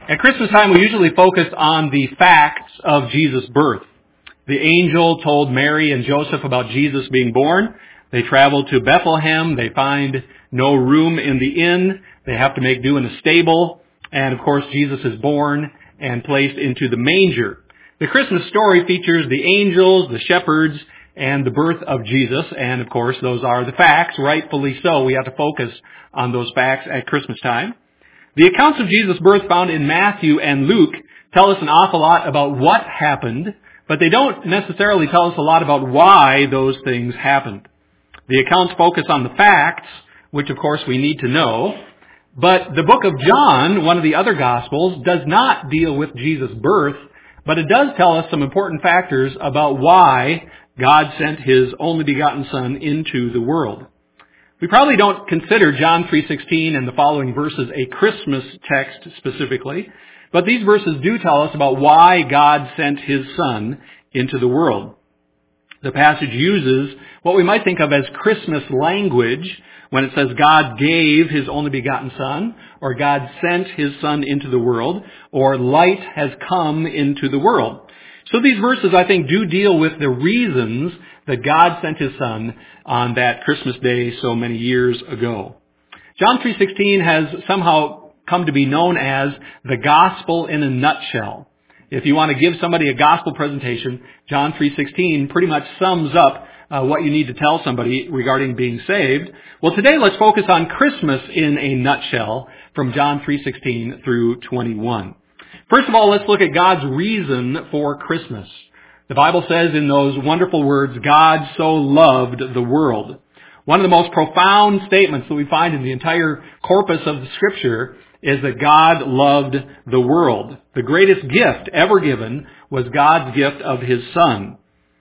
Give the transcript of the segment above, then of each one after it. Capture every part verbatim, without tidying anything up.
At Christmas time, we usually focus on the facts of Jesus' birth. The angel told Mary and Joseph about Jesus being born. They travel to Bethlehem. They find no room in the inn. They have to make do in a stable. And of course, Jesus is born and placed into the manger. The Christmas story features the angels, the shepherds, and the birth of Jesus. And of course, those are the facts, rightfully so. We have to focus on those facts at Christmas time. The accounts of Jesus' birth found in Matthew and Luke tell us an awful lot about what happened, but they don't necessarily tell us a lot about why those things happened. The accounts focus on the facts, which of course we need to know, but the book of John, one of the other Gospels, does not deal with Jesus' birth, but it does tell us some important factors about why God sent His only begotten Son into the world. We probably don't consider John three sixteen and the following verses a Christmas text specifically, but these verses do tell us about why God sent His Son into the world. The passage uses what we might think of as Christmas language when it says God gave His only begotten Son, or God sent His Son into the world, or light has come into the world. So these verses, I think, do deal with the reasons that God sent His Son on that Christmas day so many years ago. John three sixteen has somehow come to be known as the gospel in a nutshell. If you want to give somebody a gospel presentation, John three sixteen pretty much sums up uh, what you need to tell somebody regarding being saved. Well, today let's focus on Christmas in a nutshell from John three sixteen through twenty-one. First of all, let's look at God's reason for Christmas. The Bible says in those wonderful words, God so loved the world. One of the most profound statements that we find in the entire corpus of the Scripture is that God loved the world. The greatest gift ever given was God's gift of His Son.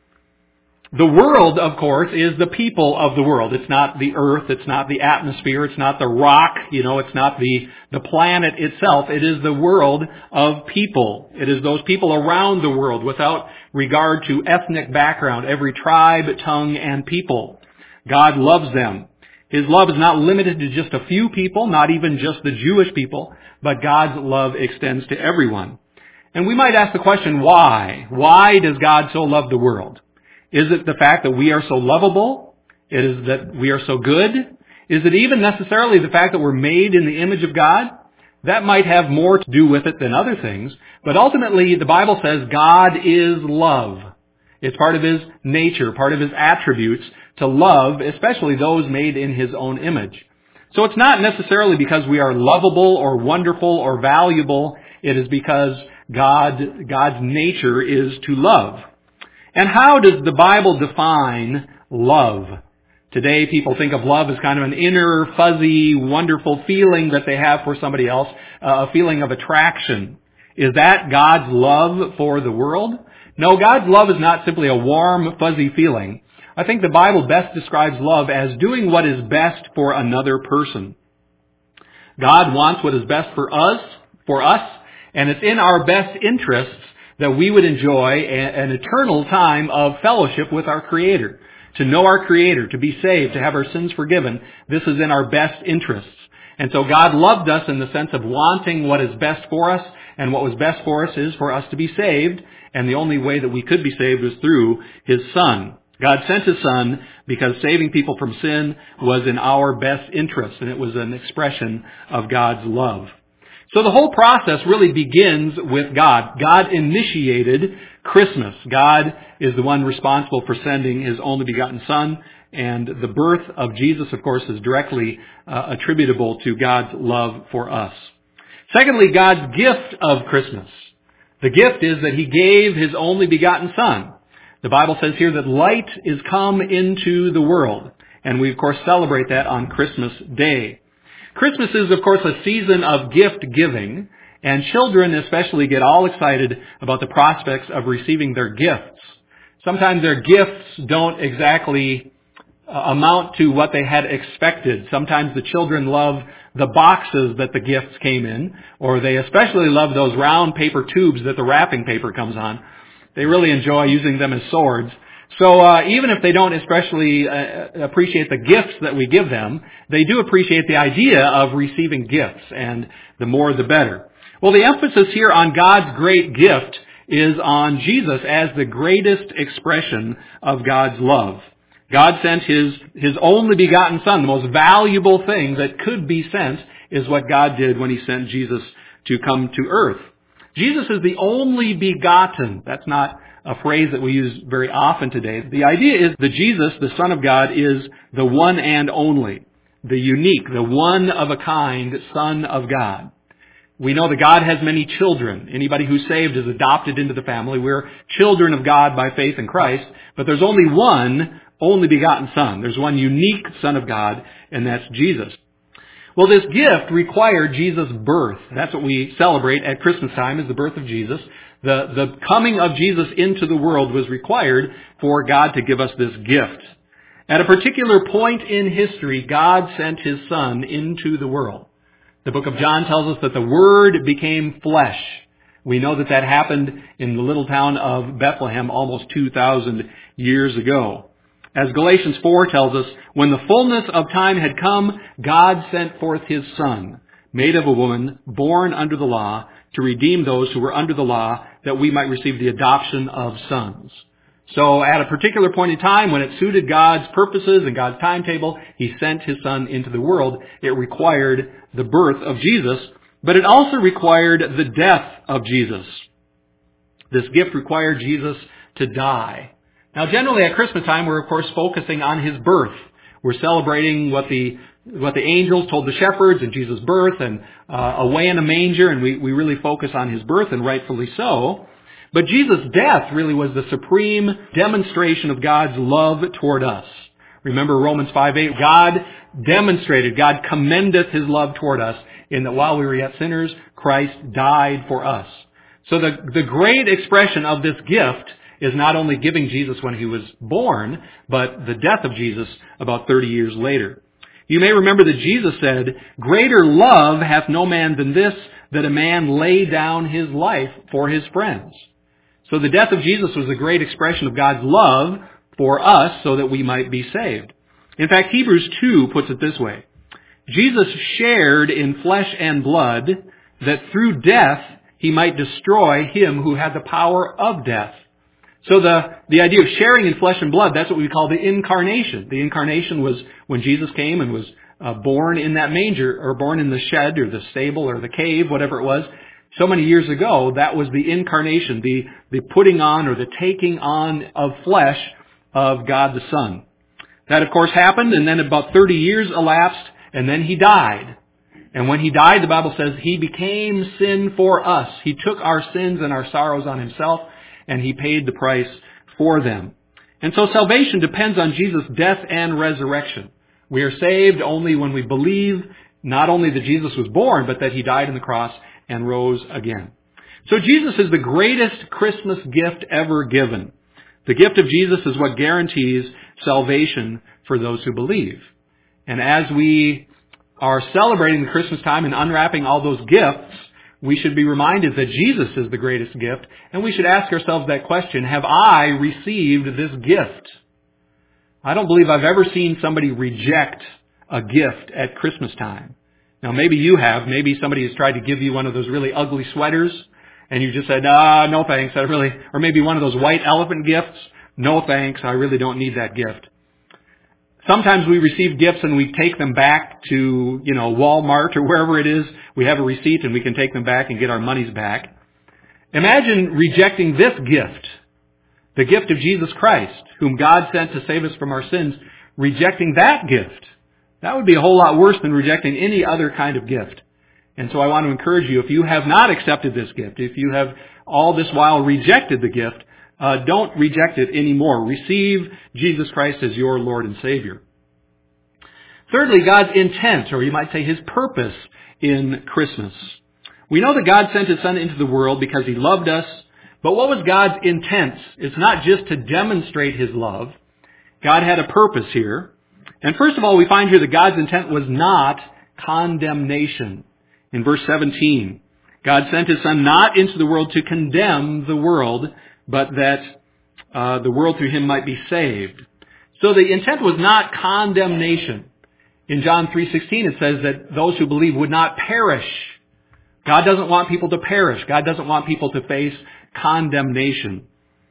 The world, of course, is the people of the world. It's not the earth. It's not the atmosphere. It's not the rock. You know, it's not the, the planet itself. It is the world of people. It is those people around the world without regard to ethnic background, every tribe, tongue, and people. God loves them. His love is not limited to just a few people, not even just the Jewish people, but God's love extends to everyone. And we might ask the question, why? Why does God so love the world? Is it the fact that we are so lovable? It is that we are so good? Is it even necessarily the fact that we're made in the image of God? That might have more to do with it than other things. But ultimately, the Bible says God is love. It's part of His nature, part of His attributes to love, especially those made in His own image. So it's not necessarily because we are lovable or wonderful or valuable. It is because God, God's nature is to love. And how does the Bible define love? Today, people think of love as kind of an inner, fuzzy, wonderful feeling that they have for somebody else, uh, a feeling of attraction. Is that God's love for the world? No, God's love is not simply a warm, fuzzy feeling. I think the Bible best describes love as doing what is best for another person. God wants what is best for us, for us, and it's in our best interests that we would enjoy an eternal time of fellowship with our Creator. To know our Creator, to be saved, to have our sins forgiven, this is in our best interests. And so God loved us in the sense of wanting what is best for us, and what was best for us is for us to be saved, and the only way that we could be saved was through His Son. God sent His Son because saving people from sin was in our best interest, and it was an expression of God's love. So the whole process really begins with God. God initiated Christmas. God is the one responsible for sending His only begotten Son, and the birth of Jesus, of course, is directly uh, attributable to God's love for us. Secondly, God's gift of Christmas. The gift is that He gave His only begotten Son. The Bible says here that light is come into the world, and we, of course, celebrate that on Christmas Day. Christmas is, of course, a season of gift giving, and children especially get all excited about the prospects of receiving their gifts. Sometimes their gifts don't exactly uh, amount to what they had expected. Sometimes the children love the boxes that the gifts came in, or they especially love those round paper tubes that the wrapping paper comes on. They really enjoy using them as swords. So uh, even if they don't especially uh, appreciate the gifts that we give them, they do appreciate the idea of receiving gifts, and the more the better. Well, the emphasis here on God's great gift is on Jesus as the greatest expression of God's love. God sent His, His only begotten Son. The most valuable thing that could be sent is what God did when He sent Jesus to come to earth. Jesus is the only begotten. That's not a phrase that we use very often today. The idea is that Jesus, the Son of God, is the one and only, the unique, the one of a kind Son of God. We know that God has many children. Anybody who's saved is adopted into the family. We're children of God by faith in Christ. But there's only one only begotten Son. There's one unique Son of God, and that's Jesus. Well, this gift required Jesus' birth. That's what we celebrate at Christmas time, is the birth of Jesus. The, the coming of Jesus into the world was required for God to give us this gift. At a particular point in history, God sent His Son into the world. The book of John tells us that the Word became flesh. We know that that happened in the little town of Bethlehem almost two thousand years ago. As Galatians four tells us, when the fullness of time had come, God sent forth His Son, made of a woman, born under the law, to redeem those who were under the law, that we might receive the adoption of sons. So at a particular point in time, when it suited God's purposes and God's timetable, He sent His Son into the world. It required the birth of Jesus, but it also required the death of Jesus. This gift required Jesus to die. Now, generally at Christmas time, we're of course focusing on His birth. We're celebrating what the what the angels told the shepherds and Jesus' birth and uh, away in a manger, and we, we really focus on His birth, and rightfully so. But Jesus' death really was the supreme demonstration of God's love toward us. Remember Romans five eight, God demonstrated, God commendeth His love toward us in that while we were yet sinners, Christ died for us. So the, the great expression of this gift is not only giving Jesus when He was born, but the death of Jesus about thirty years later. You may remember that Jesus said, greater love hath no man than this, that a man lay down his life for his friends. So the death of Jesus was a great expression of God's love for us so that we might be saved. In fact, Hebrews two puts it this way. Jesus shared in flesh and blood that through death He might destroy him who had the power of death. So the, the idea of sharing in flesh and blood, that's what we call the incarnation. The incarnation was when Jesus came and was uh, born in that manger, or born in the shed or the stable or the cave, whatever it was. So many years ago, that was the incarnation, the, the putting on or the taking on of flesh of God the Son. That, of course, happened, and then about thirty years elapsed, and then He died. And when He died, the Bible says He became sin for us. He took our sins and our sorrows on Himself, and He paid the price for them. And so salvation depends on Jesus' death and resurrection. We are saved only when we believe not only that Jesus was born, but that He died on the cross and rose again. So Jesus is the greatest Christmas gift ever given. The gift of Jesus is what guarantees salvation for those who believe. And as we are celebrating the Christmas time and unwrapping all those gifts, we should be reminded that Jesus is the greatest gift, and we should ask ourselves that question, have I received this gift? I don't believe I've ever seen somebody reject a gift at Christmas time. Now, maybe you have. Maybe somebody has tried to give you one of those really ugly sweaters, and you just said, ah, no thanks, I really, or maybe one of those white elephant gifts, no thanks, I really don't need that gift. Sometimes we receive gifts and we take them back to, you know, Walmart or wherever it is. We have a receipt and we can take them back and get our monies back. Imagine rejecting this gift, the gift of Jesus Christ, whom God sent to save us from our sins, rejecting that gift. That would be a whole lot worse than rejecting any other kind of gift. And so I want to encourage you, if you have not accepted this gift, if you have all this while rejected the gift, uh, don't reject it anymore. Receive Jesus Christ as your Lord and Savior. Thirdly, God's intent, or you might say His purpose in Christmas. We know that God sent His Son into the world because He loved us, but what was God's intent? It's not just to demonstrate His love. God had a purpose here. And first of all, we find here that God's intent was not condemnation. In verse seventeen, God sent His Son not into the world to condemn the world, but that uh, the world through Him might be saved. So the intent was not condemnation. In John three sixteen, it says that those who believe would not perish, God doesn't want people to perish. God doesn't want people to face condemnation.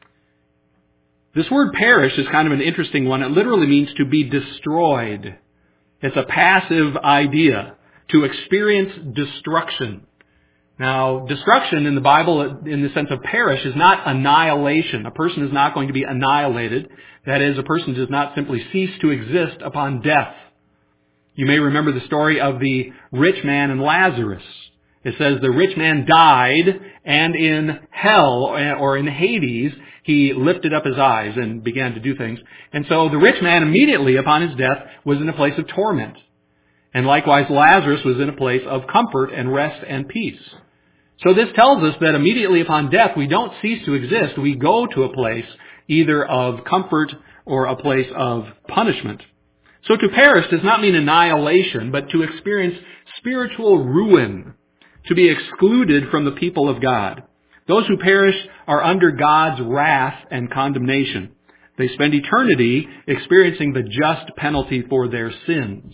This word perish is kind of an interesting one. It literally means to be destroyed. It's a passive idea, to experience destruction. Now, destruction in the Bible, in the sense of perish, is not annihilation. A person is not going to be annihilated. That is, a person does not simply cease to exist upon death. You may remember the story of the rich man and Lazarus. It says the rich man died, and in hell, or in Hades, he lifted up his eyes and began to do things. And so the rich man immediately upon his death was in a place of torment. And likewise Lazarus was in a place of comfort and rest and peace. So this tells us that immediately upon death we don't cease to exist. We go to a place either of comfort or a place of punishment. So to perish does not mean annihilation, but to experience spiritual ruin, to be excluded from the people of God. Those who perish are under God's wrath and condemnation. They spend eternity experiencing the just penalty for their sins.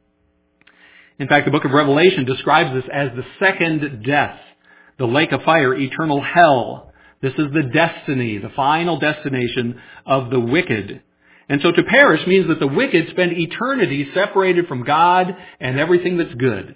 In fact, the book of Revelation describes this as the second death, the lake of fire, eternal hell. This is the destiny, the final destination of the wicked. And so to perish means that the wicked spend eternity separated from God and everything that's good.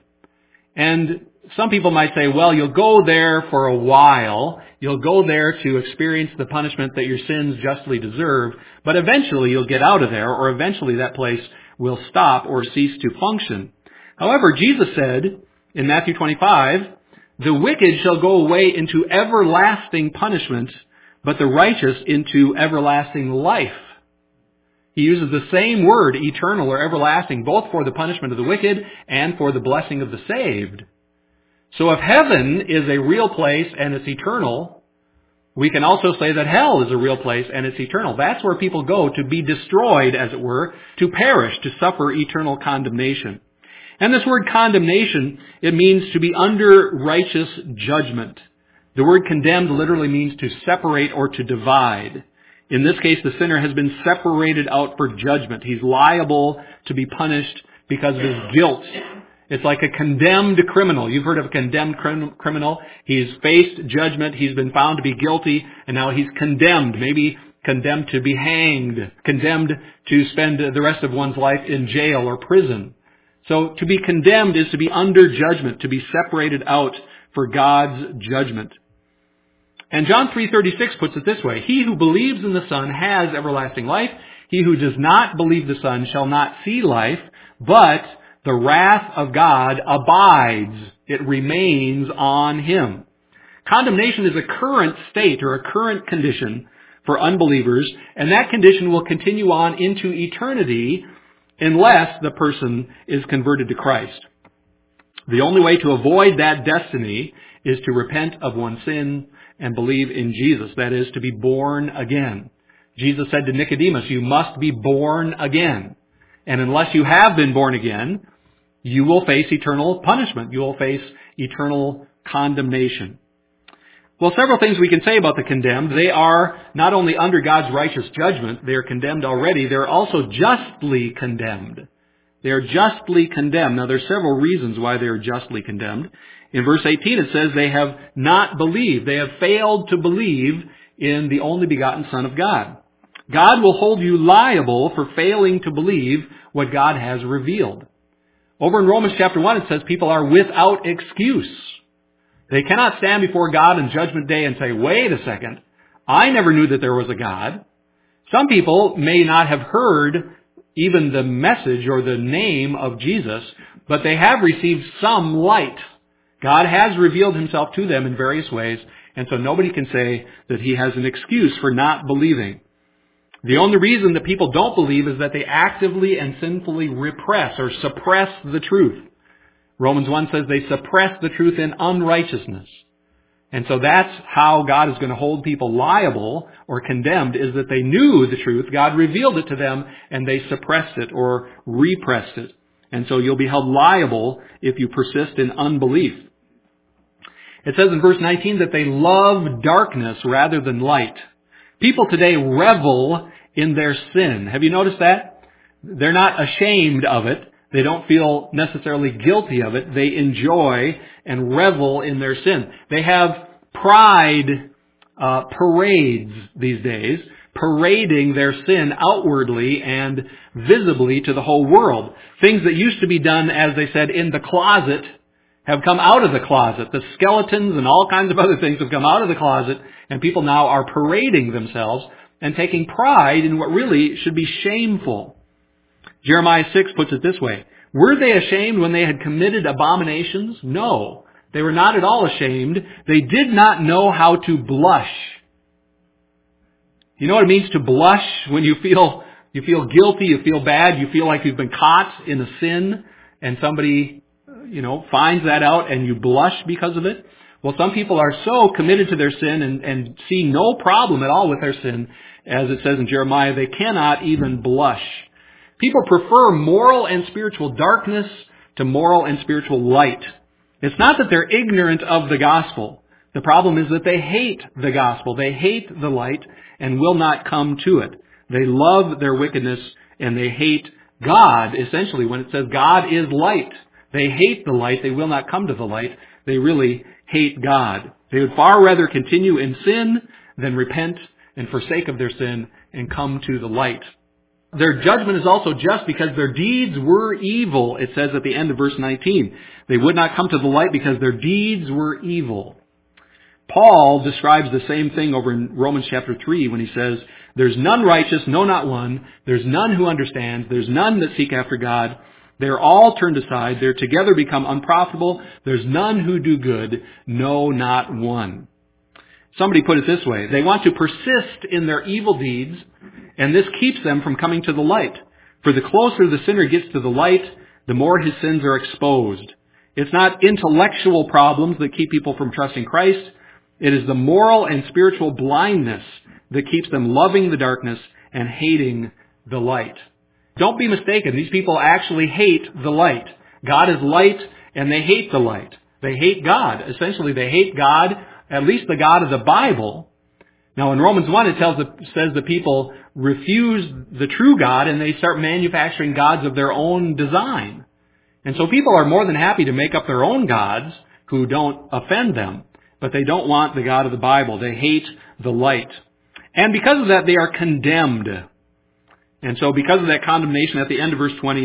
And some people might say, well, you'll go there for a while. You'll go there to experience the punishment that your sins justly deserve. But eventually you'll get out of there, or eventually that place will stop or cease to function. However, Jesus said in Matthew twenty-five, the wicked shall go away into everlasting punishment, but the righteous into everlasting life. He uses the same word, eternal or everlasting, both for the punishment of the wicked and for the blessing of the saved. So if heaven is a real place and it's eternal, we can also say that hell is a real place and it's eternal. That's where people go to be destroyed, as it were, to perish, to suffer eternal condemnation. And this word condemnation, it means to be under righteous judgment. The word condemned literally means to separate or to divide. In this case, the sinner has been separated out for judgment. He's liable to be punished because of his guilt. It's like a condemned criminal. You've heard of a condemned criminal. He's faced judgment. He's been found to be guilty, and now he's condemned. Maybe condemned to be hanged, condemned to spend the rest of one's life in jail or prison. So to be condemned is to be under judgment, to be separated out for God's judgment. And John three thirty-six puts it this way, he who believes in the Son has everlasting life. He who does not believe the Son shall not see life, but the wrath of God abides. It remains on him. Condemnation is a current state or a current condition for unbelievers, and that condition will continue on into eternity unless the person is converted to Christ. The only way to avoid that destiny is to repent of one's sin and believe in Jesus. That is, to be born again. Jesus said to Nicodemus, you must be born again. And unless you have been born again, you will face eternal punishment. You will face eternal condemnation. Well, several things we can say about the condemned. They are not only under God's righteous judgment, they are condemned already, they're also justly condemned. They are justly condemned. Now, there's several reasons why they are justly condemned. In verse eighteen, it says they have not believed. They have failed to believe in the only begotten Son of God. God will hold you liable for failing to believe what God has revealed. Over in Romans chapter one, it says people are without excuse. They cannot stand before God on Judgment Day and say, wait a second, I never knew that there was a God. Some people may not have heard even the message or the name of Jesus, but they have received some light. God has revealed himself to them in various ways, and so nobody can say that he has an excuse for not believing. The only reason that people don't believe is that they actively and sinfully repress or suppress the truth. Romans one says they suppress the truth in unrighteousness. And so that's how God is going to hold people liable or condemned, is that they knew the truth, God revealed it to them, and they suppressed it or repressed it. And so you'll be held liable if you persist in unbelief. It says in verse nineteen that they love darkness rather than light. People today revel in their sin. Have you noticed that? They're not ashamed of it. They don't feel necessarily guilty of it. They enjoy and revel in their sin. They have pride uh, parades these days, parading their sin outwardly and visibly to the whole world. Things that used to be done, as they said, in the closet have come out of the closet. The skeletons and all kinds of other things have come out of the closet, and people now are parading themselves and taking pride in what really should be shameful. Jeremiah six puts it this way: were they ashamed when they had committed abominations? No, they were not at all ashamed. They did not know how to blush. You know what it means to blush? When you feel you feel guilty, you feel bad, you feel like you've been caught in a sin, and somebody, you know, finds that out and you blush because of it. Well, some people are so committed to their sin and, and see no problem at all with their sin, as it says in Jeremiah, they cannot even blush. People prefer moral and spiritual darkness to moral and spiritual light. It's not that they're ignorant of the gospel. The problem is that they hate the gospel. They hate the light and will not come to it. They love their wickedness and they hate God, essentially, when it says God is light. They hate the light. They will not come to the light. They really hate God. They would far rather continue in sin than repent and forsake of their sin and come to the light. Their judgment is also just because their deeds were evil, it says at the end of verse nineteen. They would not come to the light because their deeds were evil. Paul describes the same thing over in Romans chapter three when he says, there's none righteous, no, not one. There's none who understands. There's none that seek after God. They're all turned aside. They're together become unprofitable. There's none who do good. No, not one. Somebody put it this way: they want to persist in their evil deeds, and this keeps them from coming to the light. For the closer the sinner gets to the light, the more his sins are exposed. It's not intellectual problems that keep people from trusting Christ. It is the moral and spiritual blindness that keeps them loving the darkness and hating the light. Don't be mistaken. These people actually hate the light. God is light, and they hate the light. They hate God. Essentially, they hate God, at least the God of the Bible. Now, in Romans one, it tells the, says the people refuse the true God, and they start manufacturing gods of their own design. And so people are more than happy to make up their own gods who don't offend them, but they don't want the God of the Bible. They hate the light. And because of that, they are condemned. And so because of that condemnation, at the end of verse twenty,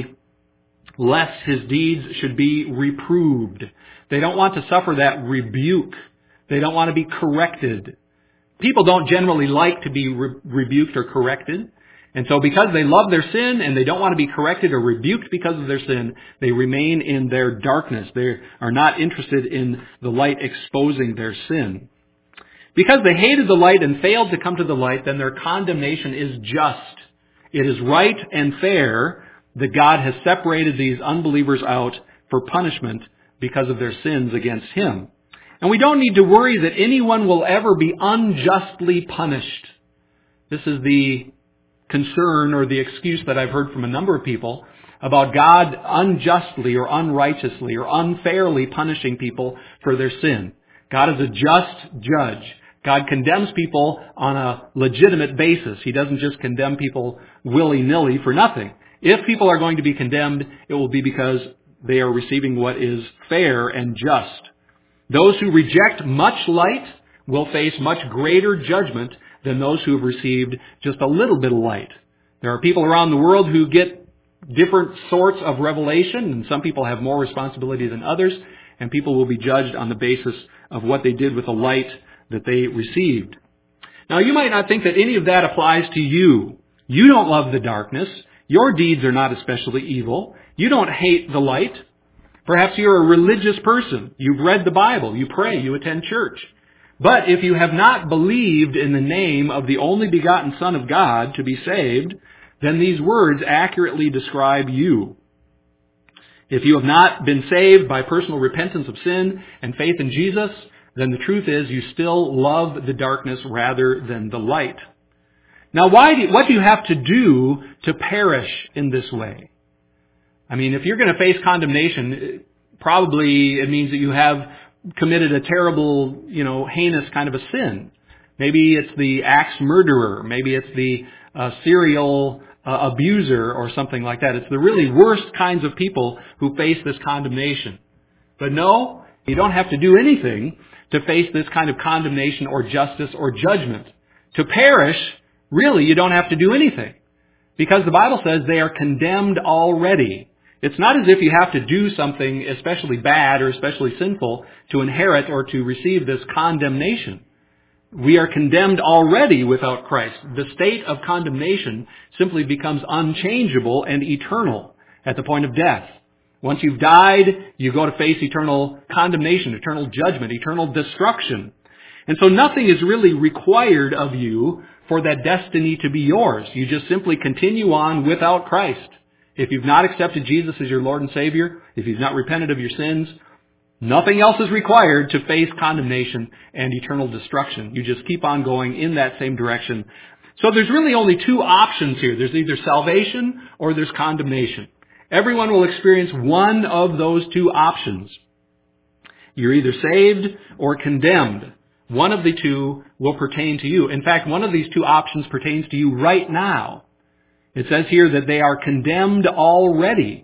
lest his deeds should be reproved. They don't want to suffer that rebuke. They don't want to be corrected. People don't generally like to be re- rebuked or corrected. And so because they love their sin and they don't want to be corrected or rebuked because of their sin, they remain in their darkness. They are not interested in the light exposing their sin. Because they hated the light and failed to come to the light, then their condemnation is just. It is right and fair that God has separated these unbelievers out for punishment because of their sins against Him. And we don't need to worry that anyone will ever be unjustly punished. This is the concern or the excuse that I've heard from a number of people about God unjustly or unrighteously or unfairly punishing people for their sin. God is a just judge. God condemns people on a legitimate basis. He doesn't just condemn people willy-nilly for nothing. If people are going to be condemned, it will be because they are receiving what is fair and just. Those who reject much light will face much greater judgment than those who have received just a little bit of light. There are people around the world who get different sorts of revelation, and some people have more responsibility than others, and people will be judged on the basis of what they did with the light that they received. Now, you might not think that any of that applies to you. You don't love the darkness. Your deeds are not especially evil. You don't hate the light. Perhaps you're a religious person. You've read the Bible. You pray. You attend church. But if you have not believed in the name of the only begotten Son of God to be saved, then these words accurately describe you. If you have not been saved by personal repentance of sin and faith in Jesus, then the truth is you still love the darkness rather than the light. Now, why do, what do you have to do to perish in this way? I mean, if you're going to face condemnation, probably it means that you have committed a terrible, you know, heinous kind of a sin. Maybe it's the axe murderer. Maybe it's the uh, serial uh, abuser or something like that. It's the really worst kinds of people who face this condemnation. But no, you don't have to do anything to face this kind of condemnation or justice or judgment. To perish, really, you don't have to do anything. Because the Bible says they are condemned already. It's not as if you have to do something especially bad or especially sinful to inherit or to receive this condemnation. We are condemned already without Christ. The state of condemnation simply becomes unchangeable and eternal at the point of death. Once you've died, you go to face eternal condemnation, eternal judgment, eternal destruction. And so nothing is really required of you for that destiny to be yours. You just simply continue on without Christ. If you've not accepted Jesus as your Lord and Savior, if you've not repented of your sins, nothing else is required to face condemnation and eternal destruction. You just keep on going in that same direction. So there's really only two options here. There's either salvation or there's condemnation. Everyone will experience one of those two options. You're either saved or condemned. One of the two will pertain to you. In fact, one of these two options pertains to you right now. It says here that they are condemned already.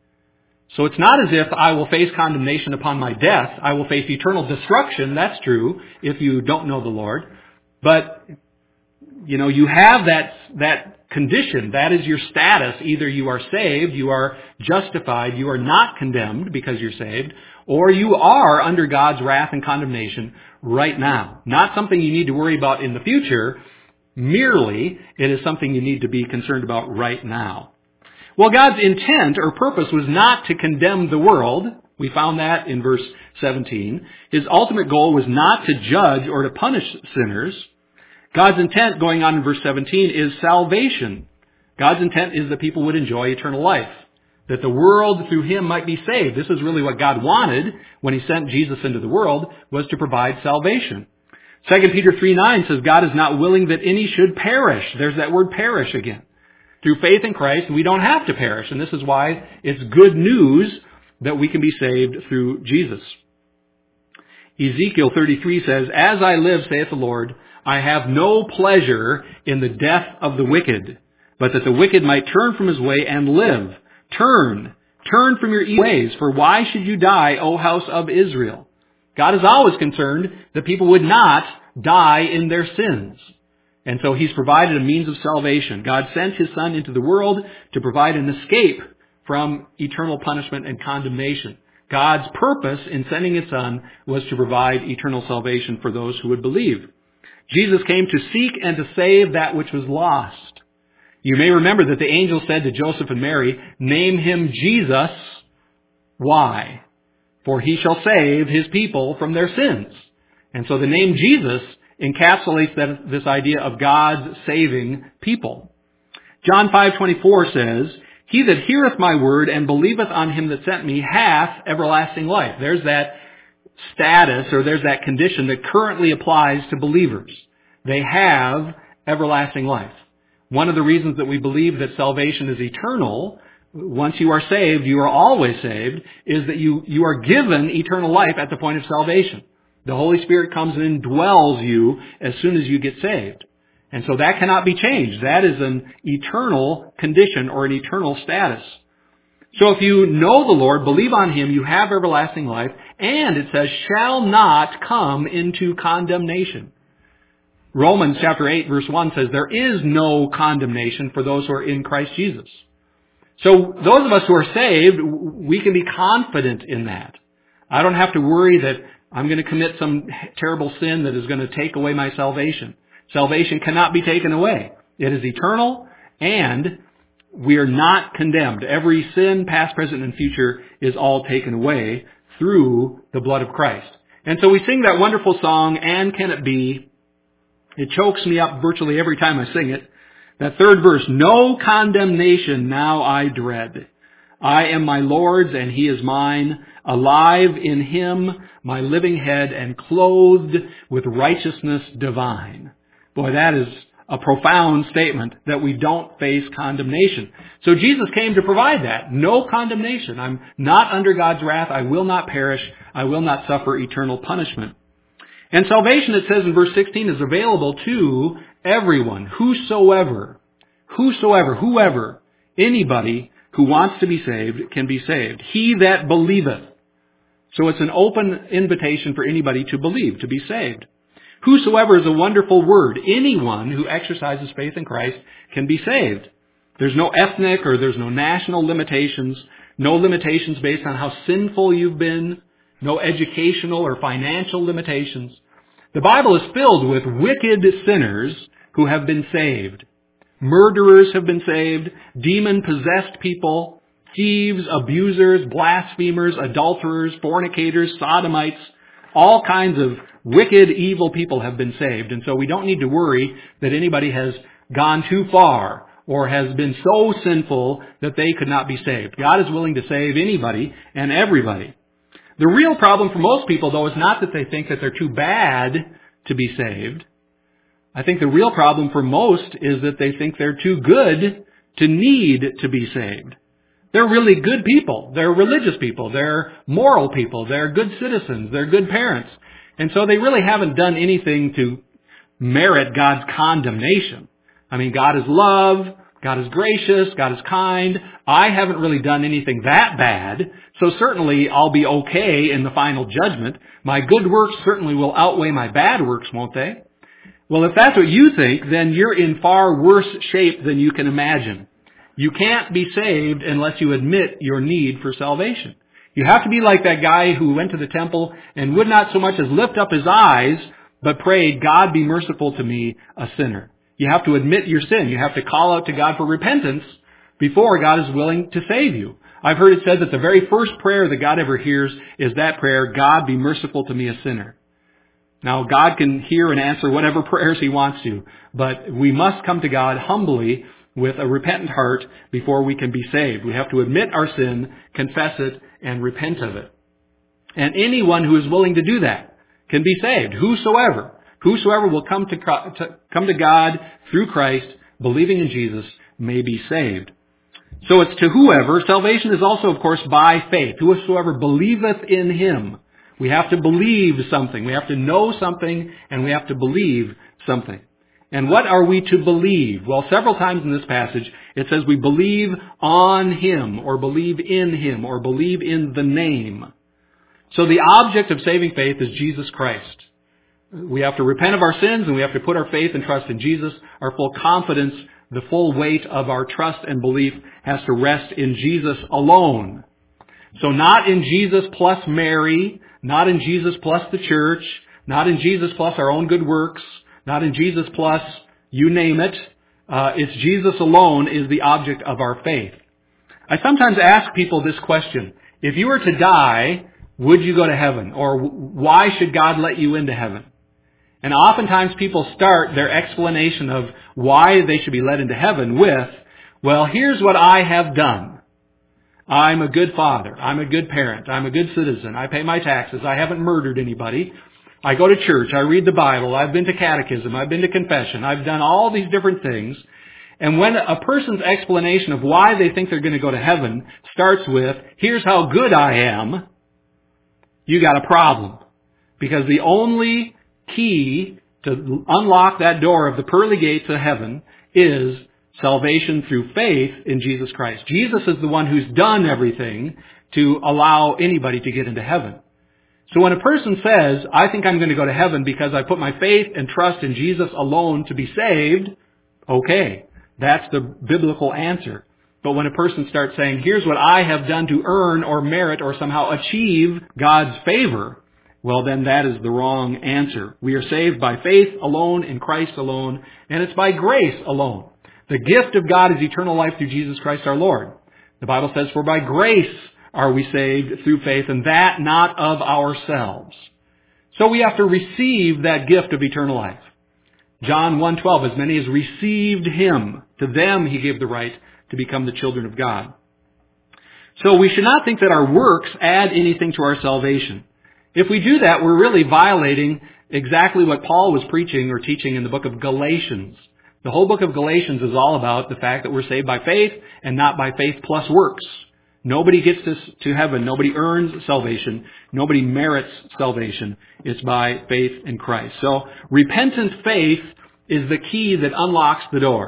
So it's not as if I will face condemnation upon my death. I will face eternal destruction. That's true if you don't know the Lord. But, you know, you have that, that condition. That is your status. Either you are saved, you are justified, you are not condemned because you're saved, or you are under God's wrath and condemnation right now. Not something you need to worry about in the future. Merely, it is something you need to be concerned about right now. Well, God's intent or purpose was not to condemn the world. We found that in verse seventeen. His ultimate goal was not to judge or to punish sinners. God's intent, going on in verse seventeen, is salvation. God's intent is that people would enjoy eternal life, that the world through Him might be saved. This is really what God wanted when He sent Jesus into the world, was to provide salvation. Second Peter three nine says God is not willing that any should perish. There's that word perish again. Through faith in Christ, we don't have to perish, and this is why it's good news that we can be saved through Jesus. Ezekiel thirty-three says, "As I live, saith the Lord, I have no pleasure in the death of the wicked, but that the wicked might turn from his way and live. Turn, turn from your evil ways, for why should you die, O house of Israel?" God is always concerned that people would not die in their sins. And so He's provided a means of salvation. God sent His Son into the world to provide an escape from eternal punishment and condemnation. God's purpose in sending His Son was to provide eternal salvation for those who would believe. Jesus came to seek and to save that which was lost. You may remember that the angel said to Joseph and Mary, "Name Him Jesus." Why? "For He shall save His people from their sins." And so the name Jesus encapsulates that, this idea of God's saving people. John five twenty-four says, "He that heareth my word and believeth on Him that sent me hath everlasting life." There's that status, or there's that condition that currently applies to believers. They have everlasting life. One of the reasons that we believe that salvation is eternal, once you are saved, you are always saved, is that you, you are given eternal life at the point of salvation. The Holy Spirit comes and indwells you as soon as you get saved. And so that cannot be changed. That is an eternal condition or an eternal status. So if you know the Lord, believe on Him, you have everlasting life, and it says, shall not come into condemnation. Romans chapter eight verse one says, there is no condemnation for those who are in Christ Jesus. So those of us who are saved, we can be confident in that. I don't have to worry that I'm going to commit some terrible sin that is going to take away my salvation. Salvation cannot be taken away. It is eternal, and we are not condemned. Every sin, past, present, and future, is all taken away through the blood of Christ. And so we sing that wonderful song, "And Can It Be?" It chokes me up virtually every time I sing it. That third verse, "No condemnation now I dread. I am my Lord's and He is mine. Alive in Him, my living head, and clothed with righteousness divine." Boy, that is a profound statement, that we don't face condemnation. So Jesus came to provide that. No condemnation. I'm not under God's wrath. I will not perish. I will not suffer eternal punishment. And salvation, it says in verse sixteen, is available to everyone, whosoever. Whosoever, whoever, anybody who wants to be saved can be saved. He that believeth. So it's an open invitation for anybody to believe, to be saved. Whosoever is a wonderful word. Anyone who exercises faith in Christ can be saved. There's no ethnic or there's no national limitations, no limitations based on how sinful you've been, no educational or financial limitations. The Bible is filled with wicked sinners who have been saved. Murderers have been saved, demon-possessed people, thieves, abusers, blasphemers, adulterers, fornicators, sodomites, all kinds of wicked, evil people have been saved. And so we don't need to worry that anybody has gone too far or has been so sinful that they could not be saved. God is willing to save anybody and everybody. The real problem for most people, though, is not that they think that they're too bad to be saved. I think the real problem for most is that they think they're too good to need to be saved. They're really good people. They're religious people. They're moral people. They're good citizens. They're good parents. And so they really haven't done anything to merit God's condemnation. I mean, God is love. God is gracious. God is kind. I haven't really done anything that bad. So certainly I'll be okay in the final judgment. My good works certainly will outweigh my bad works, won't they? Well, if that's what you think, then you're in far worse shape than you can imagine. You can't be saved unless you admit your need for salvation. You have to be like that guy who went to the temple and would not so much as lift up his eyes, but prayed, God be merciful to me, a sinner. You have to admit your sin. You have to call out to God for repentance before God is willing to save you. I've heard it said that the very first prayer that God ever hears is that prayer, God be merciful to me, a sinner. Now, God can hear and answer whatever prayers He wants to, but we must come to God humbly with a repentant heart before we can be saved. We have to admit our sin, confess it, and repent of it. And anyone who is willing to do that can be saved. Whosoever. Whosoever will come to, to, come to God through Christ, believing in Jesus, may be saved. So it's to whoever. Salvation is also, of course, by faith. Whosoever believeth in Him. We have to believe something. We have to know something, and we have to believe something. And what are we to believe? Well, several times in this passage, it says we believe on Him, or believe in Him, or believe in the name. So the object of saving faith is Jesus Christ. We have to repent of our sins, and we have to put our faith and trust in Jesus. Our full confidence, the full weight of our trust and belief has to rest in Jesus alone. So not in Jesus plus Mary, not in Jesus plus the church, not in Jesus plus our own good works, not in Jesus plus you name it. Uh, it's Jesus alone is the object of our faith. I sometimes ask people this question. If you were to die, would you go to heaven? Or why should God let you into heaven? And oftentimes people start their explanation of why they should be led into heaven with, well, here's what I have done. I'm a good father. I'm a good parent. I'm a good citizen. I pay my taxes. I haven't murdered anybody. I go to church. I read the Bible. I've been to catechism. I've been to confession. I've done all these different things. And when a person's explanation of why they think they're going to go to heaven starts with, here's how good I am, you got a problem. Because the only key to unlock that door of the pearly gates of heaven is salvation through faith in Jesus Christ. Jesus is the one who's done everything to allow anybody to get into heaven. So when a person says, I think I'm going to go to heaven because I put my faith and trust in Jesus alone to be saved, okay, that's the biblical answer. But when a person starts saying, here's what I have done to earn or merit or somehow achieve God's favor, well, then that is the wrong answer. We are saved by faith alone in Christ alone, and it's by grace alone. The gift of God is eternal life through Jesus Christ our Lord. The Bible says, for by grace are we saved through faith, and that not of ourselves. So we have to receive that gift of eternal life. John one twelve, as many as received Him, to them He gave the right to become the children of God. So we should not think that our works add anything to our salvation. If we do that, we're really violating exactly what Paul was preaching or teaching in the book of Galatians. The whole book of Galatians is all about the fact that we're saved by faith and not by faith plus works. Nobody gets this to heaven. Nobody earns salvation. Nobody merits salvation. It's by faith in Christ. So repentant faith is the key that unlocks the door.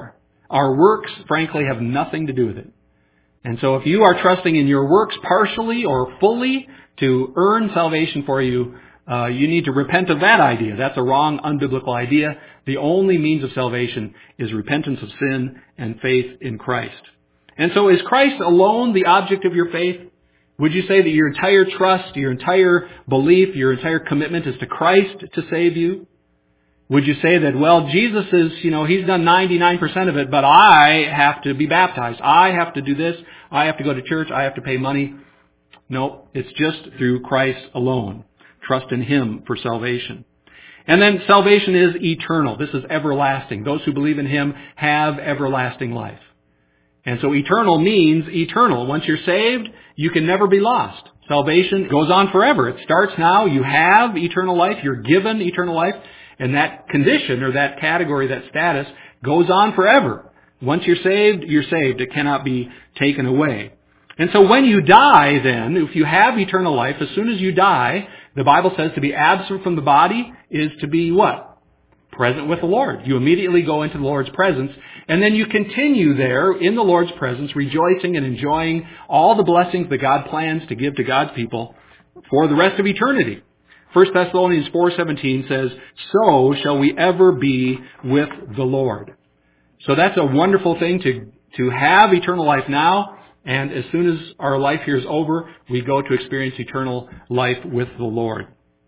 Our works, frankly, have nothing to do with it. And so if you are trusting in your works partially or fully to earn salvation for you, uh, you need to repent of that idea. That's a wrong, unbiblical idea. The only means of salvation is repentance of sin and faith in Christ. And so is Christ alone the object of your faith? Would you say that your entire trust, your entire belief, your entire commitment is to Christ to save you? Would you say that, well, Jesus is, you know, He's done ninety-nine percent of it, but I have to be baptized. I have to do this. I have to go to church. I have to pay money. No, it's just through Christ alone. Trust in Him for salvation. And then salvation is eternal. This is everlasting. Those who believe in Him have everlasting life. And so eternal means eternal. Once you're saved, you can never be lost. Salvation goes on forever. It starts now. You have eternal life. You're given eternal life. And that condition or that category, that status, goes on forever. Once you're saved, you're saved. It cannot be taken away. And so when you die then, if you have eternal life, as soon as you die, the Bible says to be absent from the body is to be what? Present with the Lord. You immediately go into the Lord's presence, and then you continue there in the Lord's presence, rejoicing and enjoying all the blessings that God plans to give to God's people for the rest of eternity. First Thessalonians four seventeen says, so shall we ever be with the Lord. So that's a wonderful thing to, to have eternal life now, and as soon as our life here is over, we go to experience eternal life with the Lord.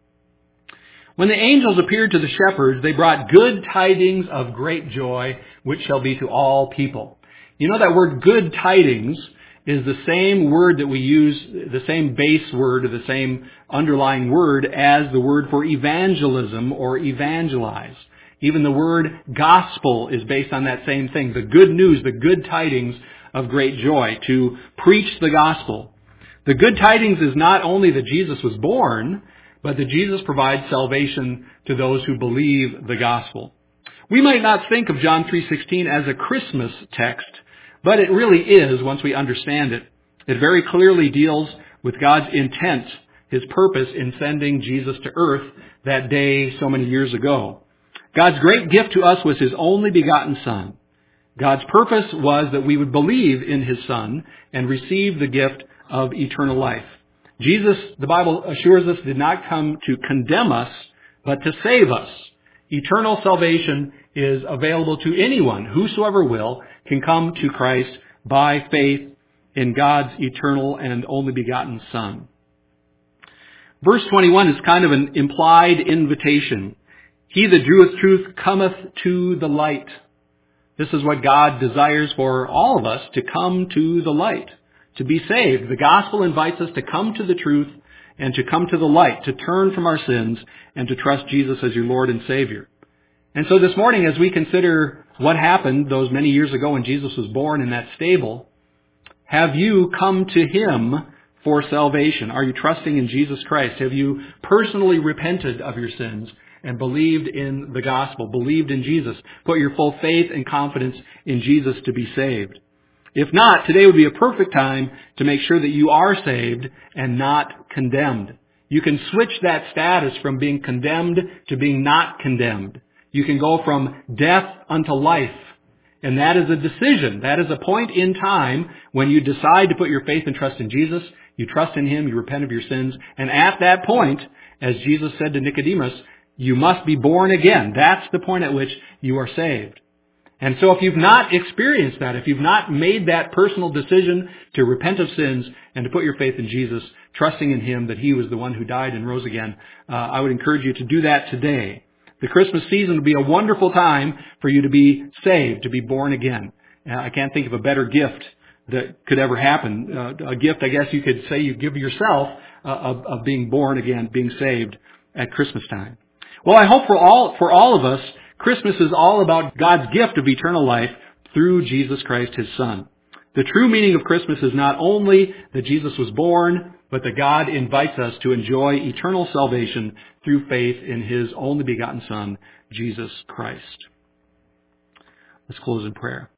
When the angels appeared to the shepherds, they brought good tidings of great joy, which shall be to all people. You know that word good tidings is the same word that we use, the same base word or the same underlying word as the word for evangelism or evangelize. Even the word gospel is based on that same thing. The good news, the good tidings of great joy, to preach the gospel. The good tidings is not only that Jesus was born, but that Jesus provides salvation to those who believe the gospel. We might not think of John three sixteen as a Christmas text, but it really is once we understand it. It very clearly deals with God's intent, His purpose in sending Jesus to earth that day so many years ago. God's great gift to us was His only begotten Son. God's purpose was that we would believe in His Son and receive the gift of eternal life. Jesus, the Bible assures us, did not come to condemn us, but to save us. Eternal salvation is available to anyone, whosoever will, can come to Christ by faith in God's eternal and only begotten Son. Verse twenty-one is kind of an implied invitation. He that doeth truth cometh to the light. This is what God desires for all of us, to come to the light, to be saved. The gospel invites us to come to the truth and to come to the light, to turn from our sins and to trust Jesus as your Lord and Savior. And so this morning, as we consider what happened those many years ago when Jesus was born in that stable, have you come to Him for salvation? Are you trusting in Jesus Christ? Have you personally repented of your sins and believed in the gospel, believed in Jesus, put your full faith and confidence in Jesus to be saved? If not, today would be a perfect time to make sure that you are saved and not condemned. You can switch that status from being condemned to being not condemned. You can go from death unto life. And that is a decision. That is a point in time when you decide to put your faith and trust in Jesus. You trust in Him. You repent of your sins. And at that point, as Jesus said to Nicodemus, you must be born again. That's the point at which you are saved. And so if you've not experienced that, if you've not made that personal decision to repent of sins and to put your faith in Jesus, trusting in Him that He was the one who died and rose again, uh, I would encourage you to do that today. The Christmas season would be a wonderful time for you to be saved, to be born again. Uh, I can't think of a better gift that could ever happen. Uh, a gift, I guess you could say you give yourself uh, of, of being born again, being saved at Christmas time. Well, I hope for all, for all of us, Christmas is all about God's gift of eternal life through Jesus Christ, His Son. The true meaning of Christmas is not only that Jesus was born, but that God invites us to enjoy eternal salvation through faith in His only begotten Son, Jesus Christ. Let's close in prayer.